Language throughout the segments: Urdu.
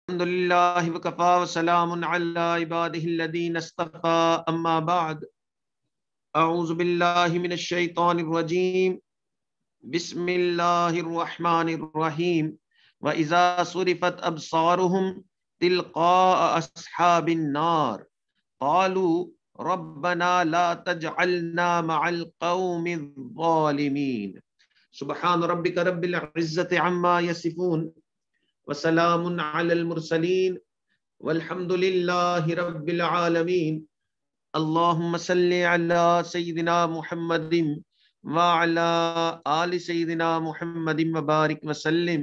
الحمد للہ وکفا وسلام علی عبادہ الذین اصطفى اما بعد اعوذ باللہ من الشیطان الرجیم بسم اللہ الرحمن الرحیم وَإِذَا صُرِفَتْ أَبْصَارُهُمْ تِلْقَاءَ أَصْحَابِ النَّارِ قَالُوا رَبَّنَا لَا تَجْعَلْنَا مَعَ الْقَوْمِ الظَّالِمِينَ سبحان ربک رب العزة عما يصفون وسلام علی المرسلین والحمد للہ رب العالمین اللہم صلی علی سیدنا محمد وعلی آل سیدنا محمد وبارک وسلم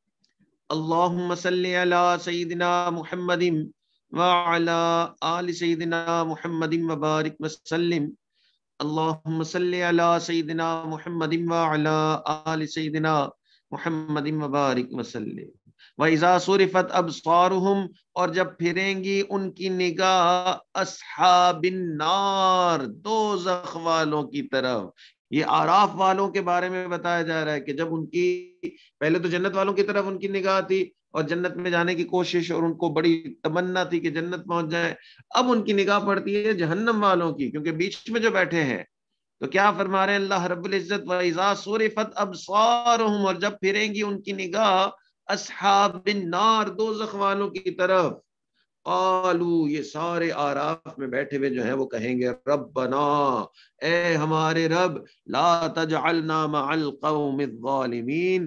اللہم صلی علی سیدنا محمد وعلی آل سیدنا محمد وبارک وسلم اللہم صلی علی سیدنا محمد وعلی آل سیدنا محمد وبارک وسلم وَإِذَا صُرِفَتْ أَبْصَارُهُمْ اور جب پھریں گی ان کی نگاہ اصحاب النار دوزخ والوں کی طرف. یہ اعراف والوں کے بارے میں بتایا جا رہا ہے کہ جب ان کی پہلے تو جنت والوں کی طرف ان کی نگاہ تھی اور جنت میں جانے کی کوشش اور ان کو بڑی تمنا تھی کہ جنت پہنچ جائے. اب ان کی نگاہ پڑتی ہے جہنم والوں کی کیونکہ بیچ میں جو بیٹھے ہیں. تو کیا فرما رہے ہیں اللہ رب العزت وَإِذَا صُرِفَتْ أَبْصَارُهُمْ اور جب پھریں گی ان کی نگاہ اصحاب النار دوزخ والوں کی طرف قالو یہ سارے اعراف میں بیٹھے ہوئے جو ہیں وہ کہیں گے ربنا اے ہمارے رب لا تجعلنا مع القوم الظالمین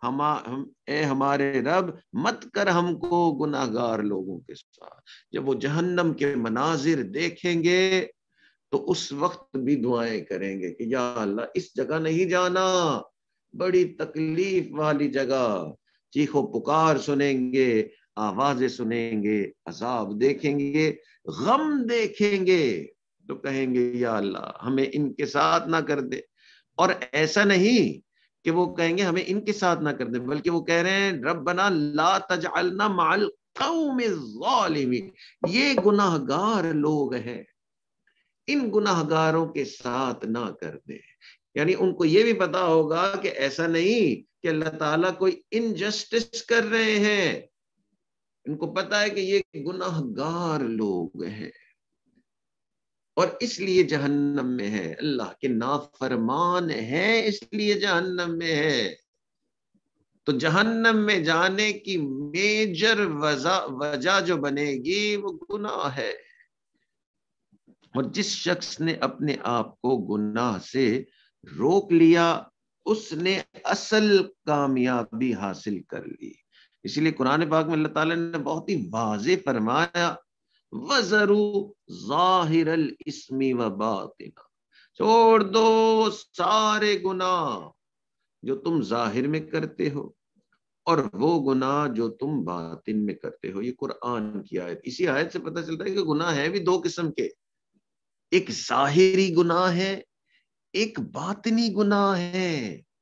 اے ہمارے رب مت کر ہم کو گناہگار لوگوں کے ساتھ. جب وہ جہنم کے مناظر دیکھیں گے تو اس وقت بھی دعائیں کریں گے کہ یا اللہ اس جگہ نہیں جانا, بڑی تکلیف والی جگہ. چیخ و پکار سنیں گے, آوازیں سنیں گے, عذاب دیکھیں گے, غم دیکھیں گے تو کہیں گے یا اللہ ہمیں ان کے ساتھ نہ کر دے. اور ایسا نہیں کہ وہ کہیں گے ہمیں ان کے ساتھ نہ کر دے, بلکہ وہ کہہ رہے ہیں ربنا لا تجعلنا مع القوم الظالمین. یہ گناہگار لوگ ہیں, ان گناہگاروں کے ساتھ نہ کر دے. یعنی ان کو یہ بھی پتا ہوگا کہ ایسا نہیں کہ اللہ تعالیٰ کوئی انجسٹس کر رہے ہیں. ان کو پتا ہے کہ یہ گناہگار لوگ ہیں اور اس لیے جہنم میں ہے, اللہ کے نافرمان ہیں اس لیے جہنم میں ہے. تو جہنم میں جانے کی میجر وجہ جو بنے گی وہ گناہ ہے. اور جس شخص نے اپنے آپ کو گناہ سے روک لیا اس نے اصل کامیابی حاصل کر لی. اسی لیے قرآن پاک میں اللہ تعالیٰ نے بہت ہی واضح فرمایا وَذَرُوا ظَاهِرَ الْإِثْمِ وَبَاطِنَهُ, چھوڑ دو سارے گناہ جو تم ظاہر میں کرتے ہو اور وہ گناہ جو تم باطن میں کرتے ہو. یہ قرآن کی آیت. اسی آیت سے پتہ چلتا ہے کہ گناہ ہے بھی دو قسم کے, ایک ظاہری گناہ ہے, ایک باطنی گناہ ہے.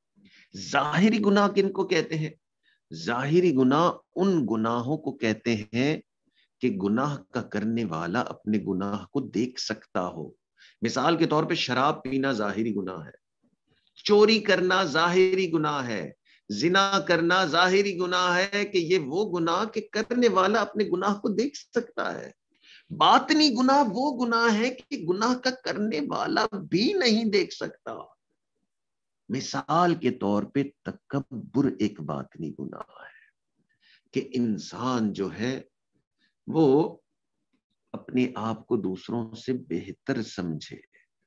ظاہری گناہ کن کو کہتے ہیں؟ ظاہری گناہ ان گناہوں کو کہتے ہیں کہ گناہ کا کرنے والا اپنے گناہ کو دیکھ سکتا ہو. مثال کے طور پہ شراب پینا ظاہری گناہ ہے, چوری کرنا ظاہری گناہ ہے, زنا کرنا ظاہری گناہ ہے کہ یہ وہ گناہ کہ کرنے والا اپنے گناہ کو دیکھ سکتا ہے. باطنی گناہ وہ گناہ ہے کہ گناہ کا کرنے والا بھی نہیں دیکھ سکتا. مثال کے طور پہ تکبر ایک باطنی گناہ ہے کہ انسان جو ہے وہ اپنے آپ کو دوسروں سے بہتر سمجھے,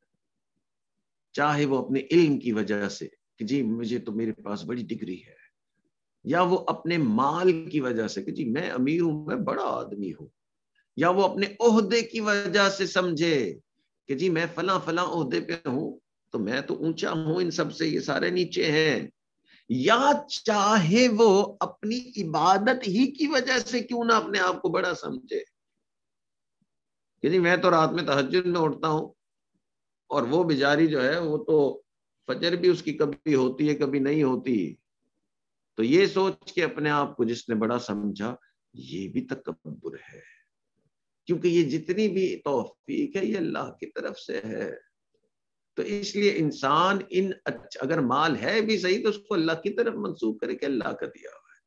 چاہے وہ اپنے علم کی وجہ سے کہ جی مجھے تو میرے پاس بڑی ڈگری ہے, یا وہ اپنے مال کی وجہ سے کہ جی میں امیر ہوں, میں بڑا آدمی ہوں, یا وہ اپنے عہدے کی وجہ سے سمجھے کہ جی میں فلاں فلاں عہدے پہ ہوں تو میں تو اونچا ہوں ان سب سے, یہ سارے نیچے ہیں. یا چاہے وہ اپنی عبادت ہی کی وجہ سے کیوں نہ اپنے آپ کو بڑا سمجھے کہ جی میں تو رات میں تہجد میں اٹھتا ہوں اور وہ بیچاری جو ہے وہ تو فجر بھی اس کی کبھی ہوتی ہے کبھی نہیں ہوتی. تو یہ سوچ کے اپنے آپ کو جس نے بڑا سمجھا, یہ بھی تکبر ہے, کیونکہ یہ جتنی بھی توفیق ہے یہ اللہ کی طرف سے ہے. تو اس لیے انسان اگر مال ہے بھی صحیح تو اس کو اللہ کی طرف منسوب کرے کہ اللہ کا دیا ہوا ہے.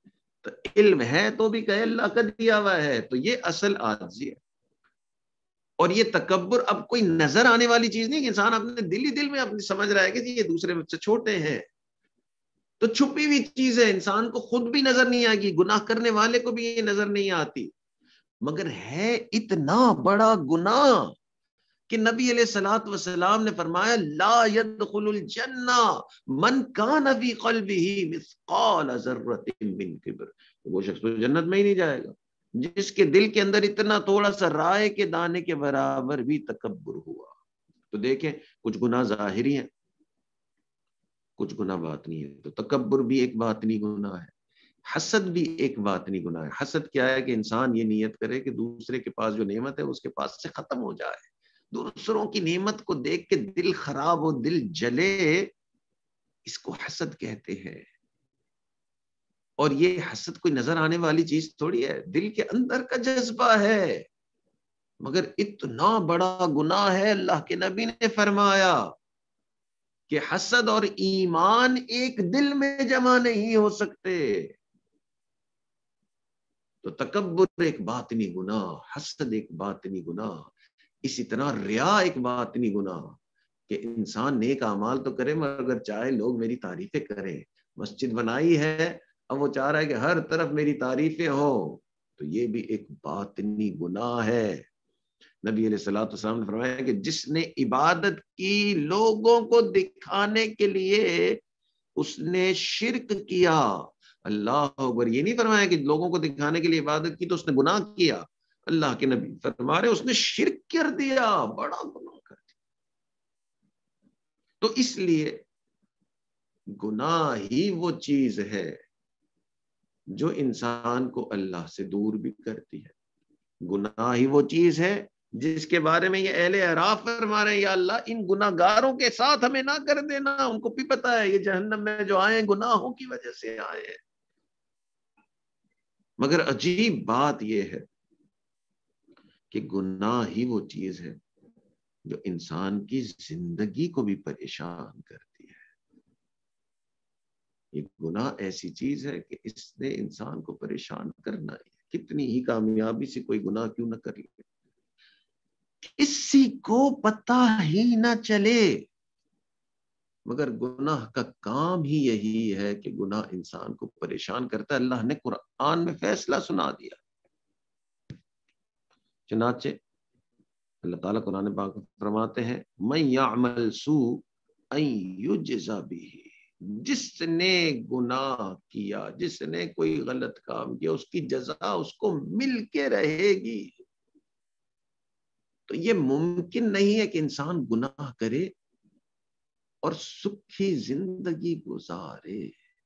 تو علم ہے تو بھی کہے اللہ کا دیا ہوا ہے، تو یہ اصل عاجزی ہے۔ اور یہ تکبر اب کوئی نظر آنے والی چیز نہیں کہ انسان اپنے دل ہی دل میں اپنی سمجھ رہا ہے کہ یہ دوسرے سے چھوٹے ہیں، تو چھپی ہوئی چیز ہے، انسان کو خود بھی نظر نہیں آئے گی، گناہ کرنے والے کو بھی یہ نظر نہیں آتی، مگر ہے اتنا بڑا گناہ کہ نبی علیہ الصلوۃ والسلام نے فرمایا لا يدخل الجنہ من کان فی قلبہ مثقال ذرۃ من کبر، وہ شخص تو جنت میں ہی نہیں جائے گا جس کے دل کے اندر اتنا تھوڑا سا رائے کے دانے کے برابر بھی تکبر ہوا۔ تو دیکھیں کچھ گناہ ظاہری ہیں، کچھ گناہ باطنی ہے، تو تکبر بھی ایک باطنی گناہ ہے، حسد بھی ایک باطنی گناہ ہے۔ حسد کیا ہے کہ انسان یہ نیت کرے کہ دوسرے کے پاس جو نعمت ہے اس کے پاس سے ختم ہو جائے، دوسروں کی نعمت کو دیکھ کے دل خراب ہو، دل جلے، اس کو حسد کہتے ہیں۔ اور یہ حسد کوئی نظر آنے والی چیز تھوڑی ہے، دل کے اندر کا جذبہ ہے، مگر اتنا بڑا گناہ ہے۔ اللہ کے نبی نے فرمایا کہ حسد اور ایمان ایک دل میں جمع نہیں ہو سکتے۔ تو تکبر ایک باطنی گناہ، حسد ایک باطنی گناہ، اسی طرح ریا ایک باطنی گناہ کہ انسان نیک اعمال تو کرے مگر چاہے لوگ میری تعریفیں کریں، مسجد بنائی ہے اب وہ چاہ رہا ہے کہ ہر طرف میری تعریفیں ہوں، تو یہ بھی ایک باطنی گناہ ہے۔ نبی علیہ الصلوۃ والسلام نے فرمایا کہ جس نے عبادت کی لوگوں کو دکھانے کے لیے اس نے شرک کیا، اللہ اکبر، یہ نہیں فرمایا کہ لوگوں کو دکھانے کے لیے عبادت کی تو اس نے گناہ کیا، اللہ کے نبی فرما رہے اس نے شرک کر دیا، بڑا گناہ کر دیا۔ تو اس لیے گناہ ہی وہ چیز ہے جو انسان کو اللہ سے دور بھی کرتی ہے، گناہ ہی وہ چیز ہے جس کے بارے میں یہ اہل اعراف فرما رہے ہیں یا اللہ ان گناہ گاروں کے ساتھ ہمیں نہ کر دینا، ان کو بھی پتا ہے یہ جہنم میں جو آئے گناہوں کی وجہ سے آئے ہیں۔ مگر عجیب بات یہ ہے کہ گناہ ہی وہ چیز ہے جو انسان کی زندگی کو بھی پریشان کرتی ہے۔ یہ گناہ ایسی چیز ہے کہ اس نے انسان کو پریشان کرنا ہے، کتنی ہی کامیابی سے کوئی گناہ کیوں نہ کر لے، کسی کو پتہ ہی نہ چلے، مگر گناہ کا کام ہی یہی ہے کہ گناہ انسان کو پریشان کرتا ہے۔ اللہ نے قرآن میں فیصلہ سنا دیا، چنانچہ اللہ تعالیٰ قرآن پاک فرماتے ہیں مَن یعمل سوءً یجزا بہ، جس نے گناہ کیا، جس نے کوئی غلط کام کیا، اس کی جزا اس کو مل کے رہے گی۔ تو یہ ممکن نہیں ہے کہ انسان گناہ کرے اور سکھی زندگی گزارے۔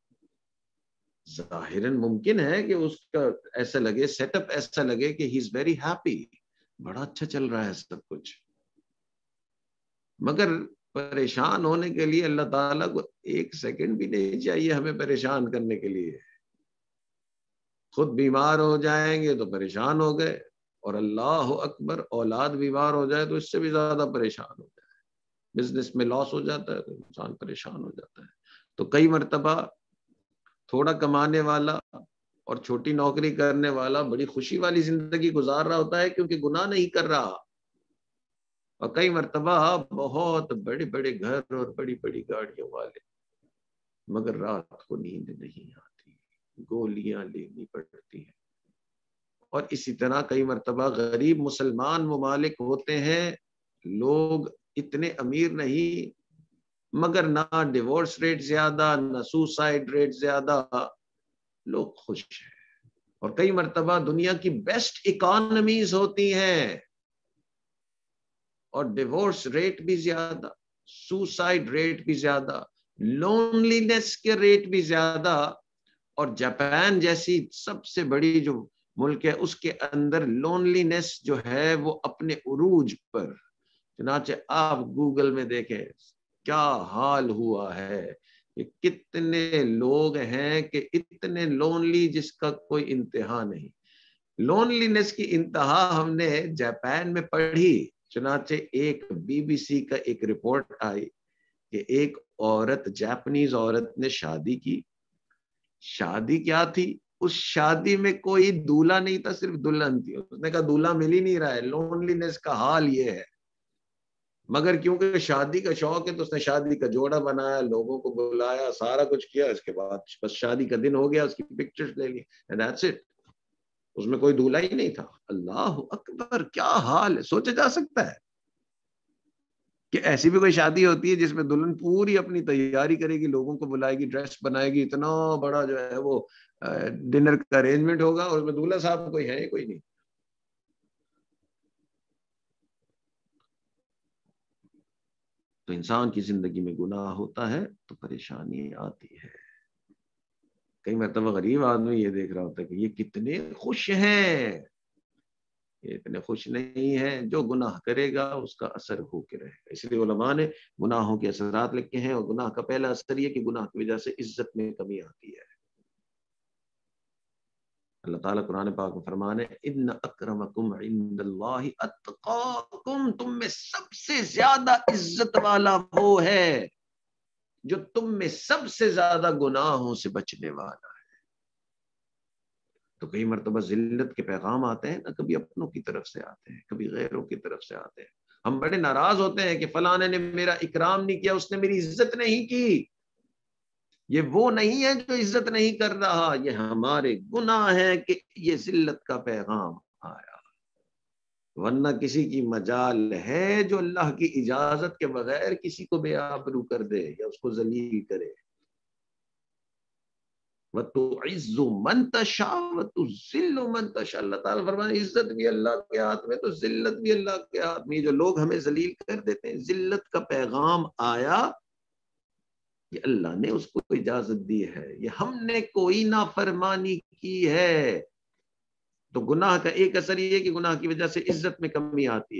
ظاہراً ممکن ہے کہ اس کا ایسا لگے، سیٹ اپ ایسا لگے کہ ہی از ویری ہیپی، بڑا اچھا چل رہا ہے سب کچھ، مگر پریشان ہونے کے لیے اللہ تعالیٰ کو ایک سیکنڈ بھی نہیں چاہیے ہمیں پریشان کرنے کے لیے۔ خود بیمار ہو جائیں گے تو پریشان ہو گئے، اور اللہ اکبر اولاد بیمار ہو جائے تو اس سے بھی زیادہ پریشان ہو جائے، بزنس میں لاس ہو جاتا ہے تو انسان پریشان ہو جاتا ہے۔ تو کئی مرتبہ تھوڑا کمانے والا اور چھوٹی نوکری کرنے والا بڑی خوشی والی زندگی گزار رہا ہوتا ہے کیونکہ گناہ نہیں کر رہا، اور کئی مرتبہ بہت بڑے بڑے گھر اور بڑی بڑی گاڑیوں والے، مگر رات کو نیند نہیں آتی، گولیاں لینی پڑتی ہیں۔ اور اسی طرح کئی مرتبہ غریب مسلمان ممالک ہوتے ہیں، لوگ اتنے امیر نہیں مگر نہ ڈیورس ریٹ زیادہ، نہ سوسائڈ ریٹ زیادہ، لوگ خوش ہیں۔ اور کئی مرتبہ دنیا کی بیسٹ اکانومیز ہوتی ہیں اور ڈیورس ریٹ بھی زیادہ، سوسائڈ ریٹ بھی زیادہ، لونلینس کے ریٹ بھی زیادہ، اور جاپان جیسی سب سے بڑی جو ملک ہے اس کے اندر لونلینس جو ہے وہ اپنے عروج پر، چنانچہ آپ گوگل میں دیکھیں کیا حال ہوا ہے کہ کتنے لوگ ہیں کہ اتنے لونلی جس کا کوئی انتہا نہیں۔ لونلینس کی انتہا ہم نے جاپان میں پڑھی، چنانچہ ایک بی بی سی کا ایک رپورٹ آئی کہ ایک عورت، جاپنیز عورت نے شادی کی، شادی کیا تھی اس شادی میں کوئی دولہا نہیں تھا، صرف دلہن تھی. اس نے کہا دولہا مل ہی نہیں رہا ہے، لونلینس کا حال یہ ہے. مگر کیونکہ شادی کا شوق ہے تو اس نے شادی کا جوڑا بنایا، لوگوں کو بلایا، سارا کچھ کیا. اس کے بعد بس شادی کا دن ہو گیا، اس کی پکچرز لے لی، and that's it. اس میں کوئی دولہا ہی نہیں تھا. اللہ اکبر، کیا حال ہے! سوچا جا سکتا ہے کہ ایسی بھی کوئی شادی ہوتی ہے جس میں دلہن پوری اپنی تیاری کرے گی، لوگوں کو بلائے گی، ڈریس بنائے گی، اتنا بڑا جو ہے وہ ڈنر کا ارینجمنٹ ہوگا، اور اس میں دولہا صاحب کوئی ہے کوئی نہیں. تو انسان کی زندگی میں گناہ ہوتا ہے تو پریشانی آتی ہے. کئی مرتبہ غریب آدمی یہ دیکھ رہا ہوتا ہے کہ یہ کتنے خوش ہیں، یہ اتنے خوش نہیں ہیں. جو گناہ کرے گا اس کا اثر ہو کے رہے گا. اس لیے علماء نے گناہوں کے اثرات لکھے ہیں، اور گناہ کا پہلا اثر یہ کہ گناہ کی وجہ سے عزت میں کمی آتی ہے. اللہ تعالیٰ قرآن پاک میں فرمانے ان اکرمکم عند اللہ اتقاکم، تم میں سب سے زیادہ عزت والا وہ ہے جو تم میں سب سے زیادہ گناہوں سے بچنے والا ہے. تو کئی مرتبہ ذلت کے پیغام آتے ہیں نا، کبھی اپنوں کی طرف سے آتے ہیں، کبھی غیروں کی طرف سے آتے ہیں. ہم بڑے ناراض ہوتے ہیں کہ فلاں نے میرا اکرام نہیں کیا، اس نے میری عزت نہیں کی. یہ وہ نہیں ہے جو عزت نہیں کر رہا، یہ ہمارے گناہ ہے کہ یہ ذلت کا پیغام آیا. ورنہ کسی کی مجال ہے جو اللہ کی اجازت کے بغیر کسی کو بے آبرو کر دے یا اس کو ذلیل کرے. وَتُعِزُّ مَن تَشَاءُ وَتُذِلُّ مَن تَشَاءُ. اللہ تعالیٰ فرماتے ہیں عزت بھی اللہ کے ہاتھ میں تو ذلت بھی اللہ کے ہاتھ میں. جو لوگ ہمیں ذلیل کر دیتے ہیں، ذلت کا پیغام آیا، یہ اللہ نے اس کو اجازت دی ہے، یہ ہم نے کوئی نافرمانی کی ہے. تو گناہ کا ایک اثر یہ ہے کہ گناہ کی وجہ سے عزت میں کمی آتی ہے،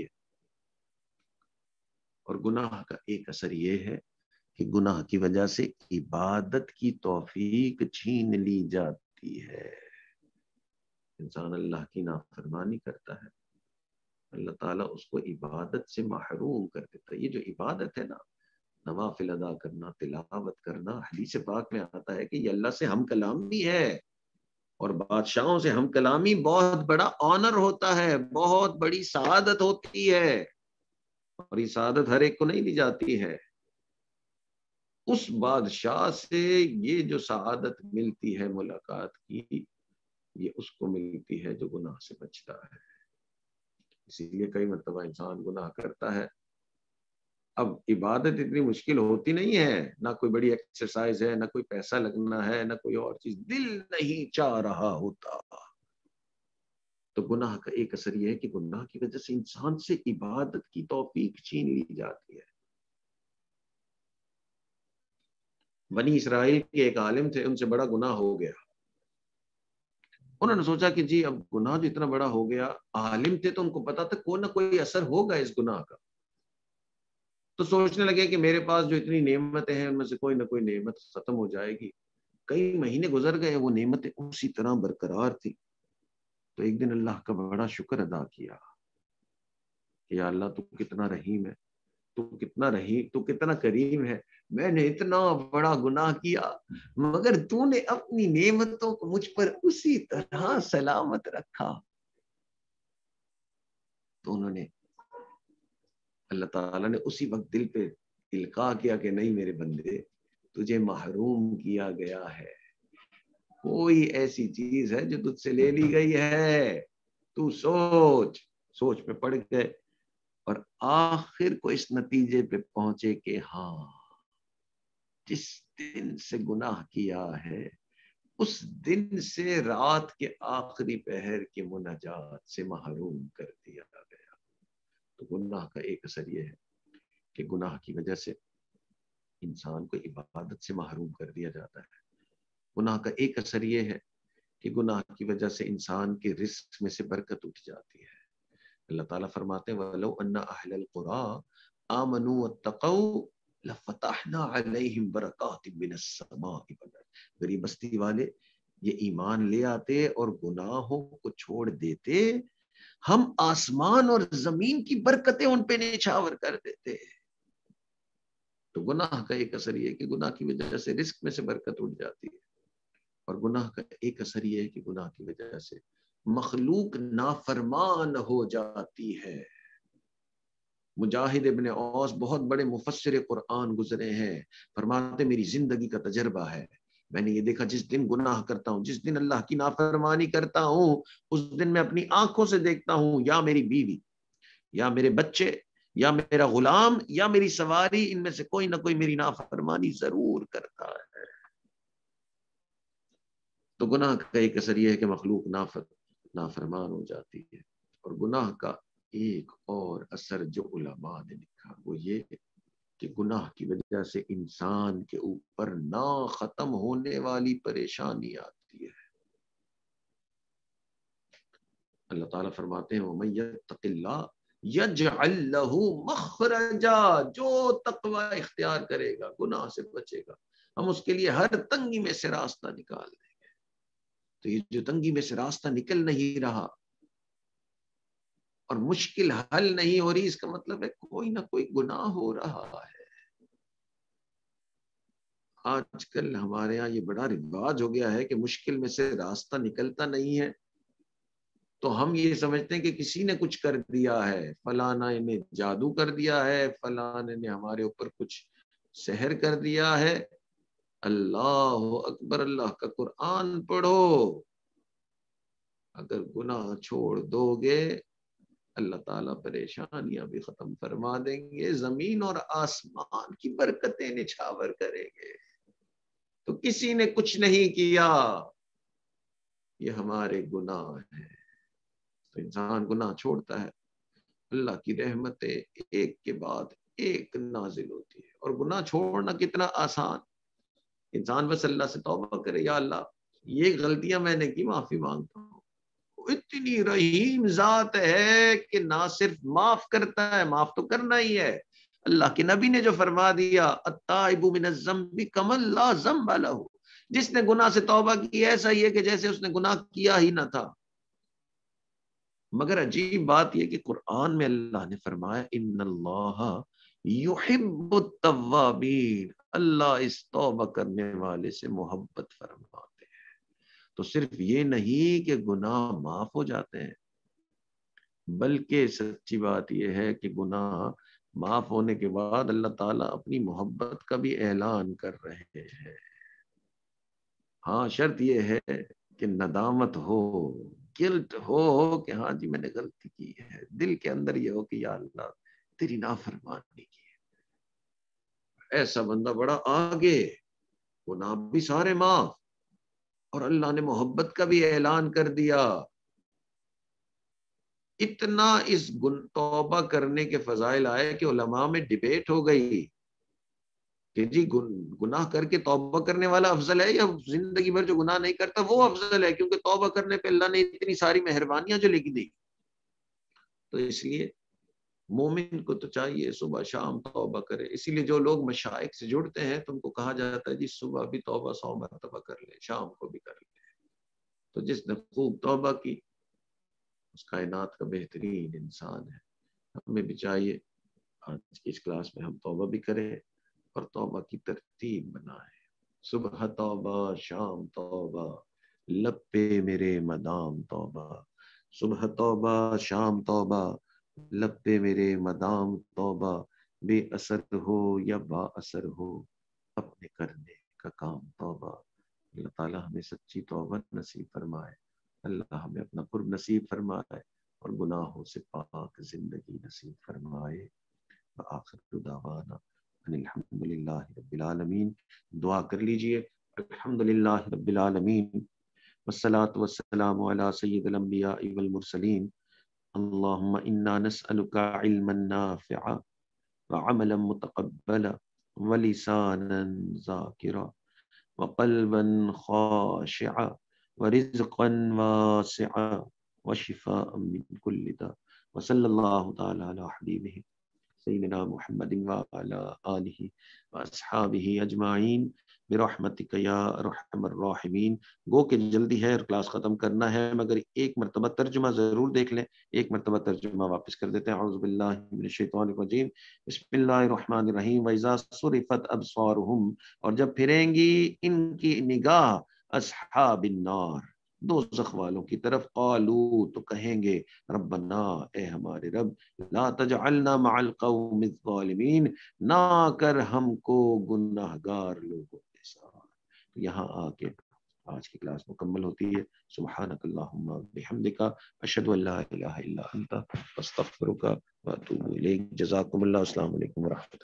اور گناہ کا ایک اثر یہ ہے کہ گناہ کی وجہ سے عبادت کی توفیق چھین لی جاتی ہے. انسان اللہ کی نافرمانی کرتا ہے، اللہ تعالیٰ اس کو عبادت سے محروم کر دیتا ہے. یہ جو عبادت ہے نا، نوافل ادا کرنا، تلاوت کرنا، حدیث پاک میں آتا ہے کہ یہ اللہ سے ہم کلامی ہے. اور بادشاہوں سے ہم کلامی بہت بڑا آنر ہوتا ہے، بہت بڑی سعادت ہوتی ہے، اور یہ سعادت ہر ایک کو نہیں دی جاتی ہے. اس بادشاہ سے یہ جو سعادت ملتی ہے ملاقات کی، یہ اس کو ملتی ہے جو گناہ سے بچتا ہے. اسی لیے کئی مرتبہ انسان گناہ کرتا ہے. اب عبادت اتنی مشکل ہوتی نہیں ہے، نہ کوئی بڑی ایکسرسائز ہے، نہ کوئی پیسہ لگنا ہے، نہ کوئی اور چیز، دل نہیں چاہ رہا ہوتا. تو گناہ کا ایک اثر یہ ہے کہ گناہ کی وجہ سے انسان سے عبادت کی توفیق چھین لی جاتی ہے. بنی اسرائیل کے ایک عالم تھے، ان سے بڑا گناہ ہو گیا. انہوں نے سوچا کہ جی اب گناہ جو اتنا بڑا ہو گیا، عالم تھے تو ان کو پتا تھا کوئی نہ کوئی اثر ہوگا اس گناہ کا. تو سوچنے لگے کہ میرے پاس جو اتنی نعمتیں ہیں ان میں سے کوئی نہ کوئی نعمت ختم ہو جائے گی. کئی مہینے گزر گئے، وہ نعمتیں اسی طرح برقرار تھی. تو ایک دن اللہ کا بڑا شکر ادا کیا کہ یا اللہ تو کتنا رحیم ہے، تو کتنا کریم ہے. میں نے اتنا بڑا گناہ کیا مگر تو نے اپنی نعمتوں کو مجھ پر اسی طرح سلامت رکھا. تو انہوں نے، اللہ تعالیٰ نے اسی وقت دل پہ القاء کیا کہ نہیں میرے بندے، تجھے محروم کیا گیا ہے. کوئی ایسی چیز ہے جو تجھ سے لے لی گئی ہے، تو سوچ پہ پڑ گئے، اور آخر کو اس نتیجے پہ پہنچے کہ ہاں، جس دن سے گناہ کیا ہے اس دن سے رات کے آخری پہر کی مناجات سے محروم کر دیا گیا. تو گناہ کا ایک اثر یہ ہے کہ گناہ کی وجہ سے انسان کو عبادت سے محروم کر دیا جاتا ہے. گناہ کا ایک اثر یہ ہے کہ گناہ کی وجہ سے انسان کے رزق میں سے برکت اٹھ جاتی ہے. اللہ تعالیٰ فرماتے ہیں وَلَوْ أَنَّ أَهْلَ الْقُرَىٰ آمَنُوا وَاتَّقَوْا لَفَتَحْنَا عَلَيْهِمْ بَرَكَاتٍ مِّنَ السَّمَاءِ وَالْأَرْضِ. غریب بستی والے یہ ایمان لے آتے اور گناہوں کو چھوڑ دیتے، ہم آسمان اور زمین کی برکتیں ان پہ نچھاور کر دیتے. تو گناہ کا ایک اثر یہ کہ گناہ کی وجہ سے رزق میں سے برکت اٹھ جاتی ہے. اور گناہ کا ایک اثر یہ ہے کہ گناہ کی وجہ سے مخلوق نافرمان ہو جاتی ہے۔ مجاہد ابن اوس بہت بڑے مفسر قرآن گزرے ہیں، فرماتے میری زندگی کا تجربہ ہے، میں نے یہ دیکھا جس دن گناہ کرتا ہوں، جس دن اللہ کی نافرمانی کرتا ہوں، اس دن میں اپنی آنکھوں سے دیکھتا ہوں یا میری بیوی یا میرے بچے یا میرا غلام یا میری سواری، ان میں سے کوئی نہ کوئی میری نافرمانی ضرور کرتا ہے۔ تو گناہ کا ایک اثر یہ ہے کہ مخلوق نافرمان ہو جاتی ہے۔ اور گناہ کا ایک اور اثر جو علماء نے لکھا وہ یہ کہ گناہ کی وجہ سے انسان کے اوپر نہ ختم ہونے والی پریشانی آتی ہے۔ اللہ تعالیٰ فرماتے ہیں وَمَن يَتَّقِ اللَّهَ يَجْعَل لَّهُ مَخْرَجًا، جو تقوی اختیار کرے گا، گناہ سے بچے گا، ہم اس کے لیے ہر تنگی میں سے راستہ نکال دیں گے۔ تو یہ جو تنگی میں سے راستہ نکل نہیں رہا اور مشکل حل نہیں ہو رہی، اس کا مطلب ہے کوئی نہ کوئی گناہ ہو رہا ہے۔ آج کل ہمارے ہاں یہ بڑا رواج ہو گیا ہے کہ مشکل میں سے راستہ نکلتا نہیں ہے تو ہم یہ سمجھتے ہیں کہ کسی نے کچھ کر دیا ہے، فلانا نے جادو کر دیا ہے، فلانے نے ہمارے اوپر کچھ سحر کر دیا ہے۔ اللہ اکبر، اللہ کا قرآن پڑھو، اگر گناہ چھوڑ دو گے اللہ تعالیٰ پریشانیاں بھی ختم فرما دیں گے، زمین اور آسمان کی برکتیں نچھاور کریں گے۔ تو کسی نے کچھ نہیں کیا، یہ ہمارے گناہ ہیں۔ تو انسان گناہ چھوڑتا ہے، اللہ کی رحمتیں ایک کے بعد ایک نازل ہوتی ہے۔ اور گناہ چھوڑنا کتنا آسان، انسان بس اللہ سے توبہ کرے، یا اللہ یہ غلطیاں میں نے کی، معافی مانگتا ہوں۔ اتنی رحیم ذات ہے کہ نہ صرف معاف کرتا ہے، معاف تو کرنا ہی ہے، اللہ کے نبی نے جو فرما دیا التائب من الذنب کمن لا ذنب لہ، جس نے گناہ سے توبہ کی ایسا ہی ہے کہ جیسے اس نے گناہ کیا ہی نہ تھا۔ مگر عجیب بات یہ کہ قرآن میں اللہ نے فرمایا ان اللہ یحب التوابین، اللہ اس توبہ کرنے والے سے محبت فرماتے ہیں۔ تو صرف یہ نہیں کہ گناہ معاف ہو جاتے ہیں، بلکہ سچی بات یہ ہے کہ گناہ معاف ہونے کے بعد اللہ تعالیٰ اپنی محبت کا بھی اعلان کر رہے ہیں۔ ہاں شرط یہ ہے کہ ندامت ہو، گلٹ ہو کہ ہاں جی میں نے غلطی کی ہے، دل کے اندر یہ ہو کہ یا اللہ تیری نافرمانی کی ہے۔ ایسا بندہ بڑا آگے، گناہ بھی سارے معاف اور اللہ نے محبت کا بھی اعلان کر دیا۔ اتنا اس توبہ کرنے کے فضائل آئے کہ علماء میں ڈیبیٹ ہو گئی کہ جی گناہ کر کے توبہ کرنے والا افضل ہے یا زندگی بھر جو گناہ نہیں کرتا وہ افضل ہے، کیونکہ توبہ کرنے پہ اللہ نے اتنی ساری مہربانیاں جو لکھ دی۔ تو اس لیے مومن کو تو چاہیے صبح شام توبہ کرے۔ اسی لیے جو لوگ مشائخ سے جڑتے ہیں تو ان کو کہا جاتا ہے جی صبح بھی توبہ 100 مرتبہ کر لے، شام کو بھی کر لے۔ تو جس نے خوب توبہ کی اس کائنات کا بہترین انسان ہے۔ ہمیں بھی چاہیے آج کی اس کلاس میں ہم توبہ بھی کریں اور توبہ کی ترتیب بنائیں۔ صبح توبہ، شام توبہ، لب پہ میرے مدام توبہ، صبح توبہ، شام توبہ، لب پہ میرے مدام توبہ، بے اثر ہو یا با اثر ہو اپنے کرنے کا کام توبہ۔ اللہ تعالیٰ ہمیں سچی توبہ نصیب فرمائے، اللہ ہمیں اپنا قرب نصیب فرمائے اور گناہوں سے پاک زندگی نصیب فرمائے۔ وآخر دعوانا ان الحمدللہ رب العالمین۔ دعا کر لیجئے الحمدللہ رب العالمین والصلاة والسلام علی سید الانبیاء والمرسلین۔ اللہم انا نسألک علما نافعا وعملا متقبلا ولسانا ذاکرا وقلبا خاشعا ورزقا واسعا وشفاء من كل داء وصلی اللہ تعالی علی حبیبہ سیدنا محمد وعلی آلہ واصحابہ اجمعین برحمتک یا ارحم الراحمین۔ گو کہ جلدی ہے اور کلاس ختم کرنا ہے، مگر ایک مرتبہ ترجمہ ضرور دیکھ لیں، ایک مرتبہ ترجمہ واپس کر دیتے ہیں۔ اعوذ باللہ من الشیطان الرجیم، بسم اللہ الرحمن الرحیم۔ وَإِذَا صُرِفَتْ أَبْصَارُهُمْ، اور جب پھریں گی ان کی نگاہ، اصحاب النار، دوزخ والوں کی طرف، قالو تو کہیں گے ربنا اے ہمارے رب، لا تجعلنا مع القوم الظالمین، نہ کر ہم کو گناہگار لوگوں کے ساتھ۔ یہاں آ کے آج کی کلاس مکمل ہوتی ہے۔ سبحانک اللہم بحمدک، اشہد ان لا الہ الا انت، استغفرک واتوب الیک۔ جزاکم اللہ، السلام علیکم ورحمۃ اللہ۔